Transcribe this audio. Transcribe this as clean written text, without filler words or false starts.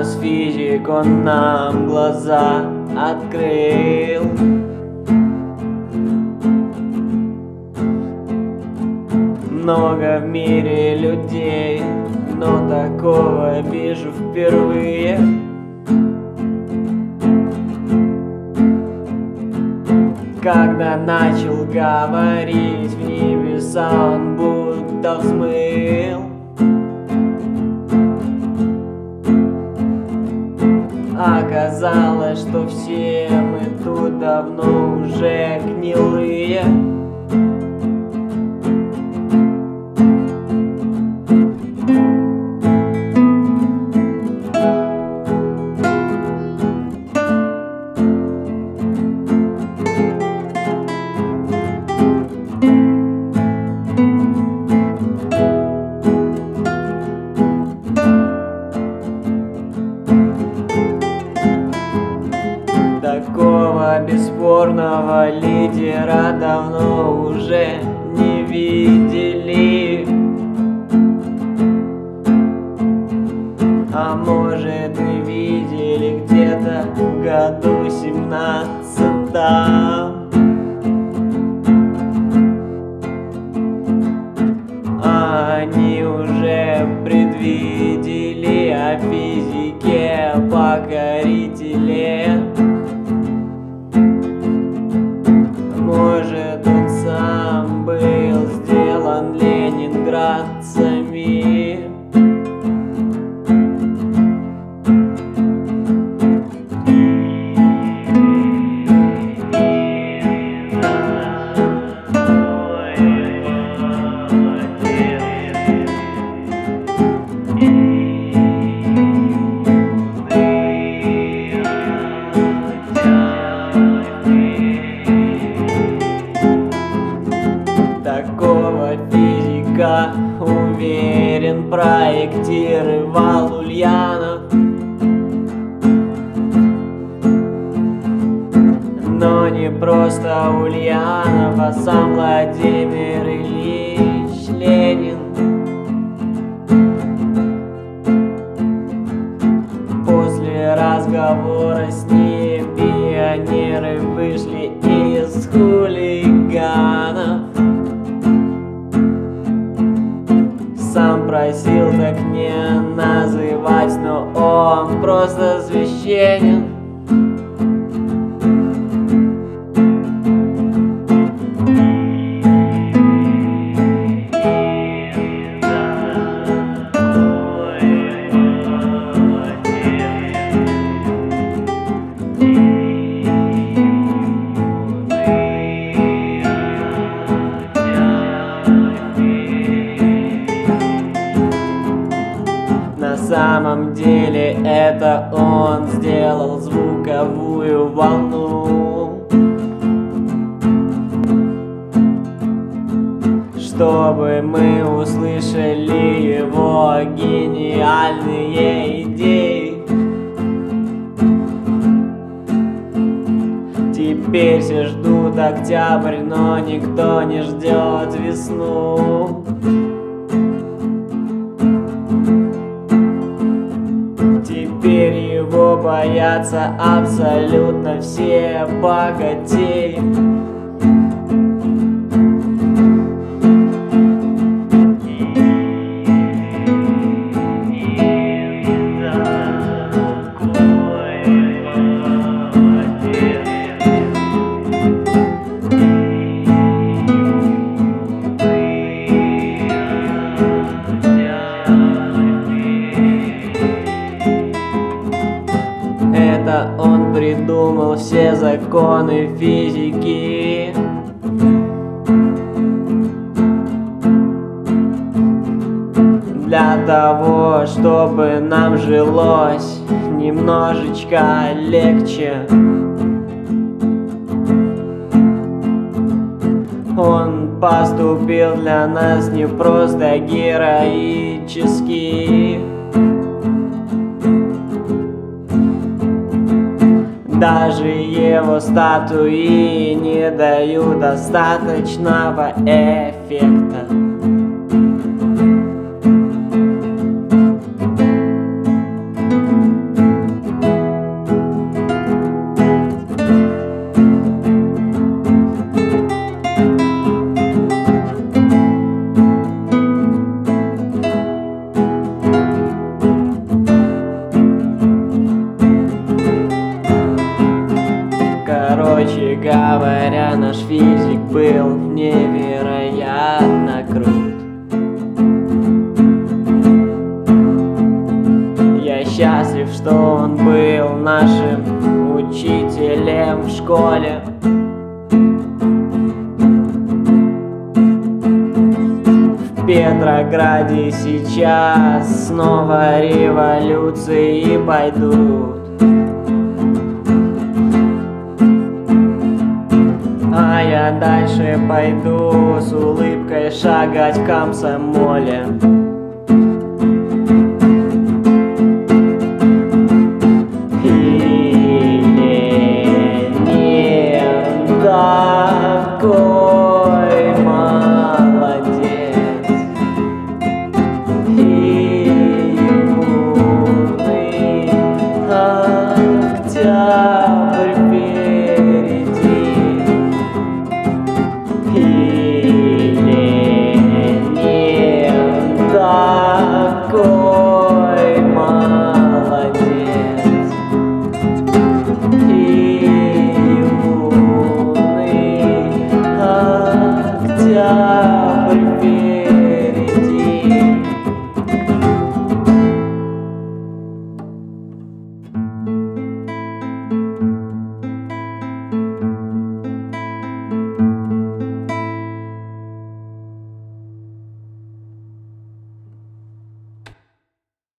нас физик, он нам глаза открыл. Много в мире людей, но такого вижу впервые. Когда начал говорить, в небеса он будто взмыл. Оказалось, что все мы тут давно уже гнилые. Такого бесспорного лидера давно уже не видели. А может и видели где-то в году 17-м. Они уже предвидели о физике покорителе. Может, он сам был сделан ленинградцами. Такого физика, уверен, проектировал Ульянов. Но не просто Ульянов, а сам Владимир Ильич Ленин. После разговора с ним пионеры вышли из хулиганов. Сам просил так не называть, но он просто священен. На самом деле это он сделал звуковую волну, чтобы мы услышали его гениальные идеи. Теперь все ждут октябрь, но никто не ждет весну. Теперь его боятся абсолютно все богатеи. Это он придумал все законы физики. Для того, чтобы нам жилось немножечко легче. Он поступил для нас не просто героически. Даже его статуи не дают достаточного эффекта. был невероятно крут. Я счастлив, что он был нашим учителем в школе. В Петрограде сейчас снова революции пойдут. А я дальше пойду с улыбкой шагать в комсомоле.